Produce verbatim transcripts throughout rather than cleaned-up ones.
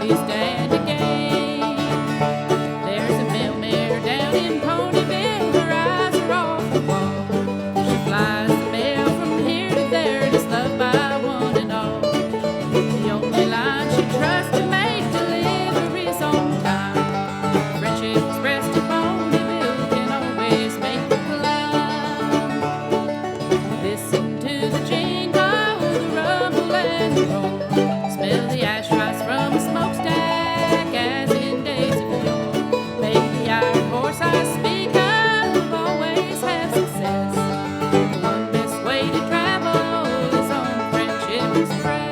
you stand to gain. There's a mail mare down in Ponyville, her eyes are off the wall. She flies the mail from here to there, just loved by one and all. The only line she trusts to make deliveries on time. Friendship Express to Ponyville can always make the climb. Listen to the jingle, the rumble and the roar. Smell the ash rise from a smokestack as in days of yore. Make the iron horse I speak of always have success. The one best way to travel is on Friendship Express.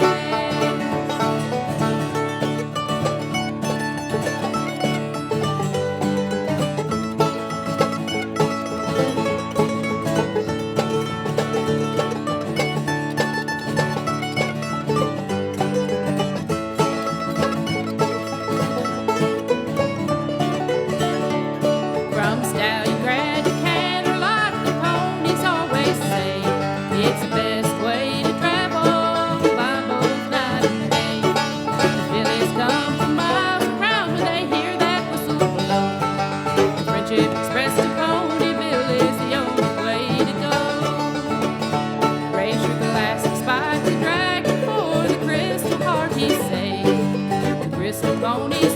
From Stallion Grad to Canterlot, the ponies always say it's the best way to travel by both night and day. The fillies come from miles around when they hear that whistle blow. The Friendship Express to Ponyville is the only way to go. Raise your glass and spike the dragon for the Crystal Heart, he say. The Crystal Ponies